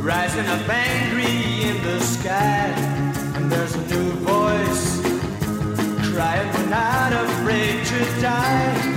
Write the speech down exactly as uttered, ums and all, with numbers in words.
rising up angry in the sky. And there's a new voice crying, we're not afraid to die.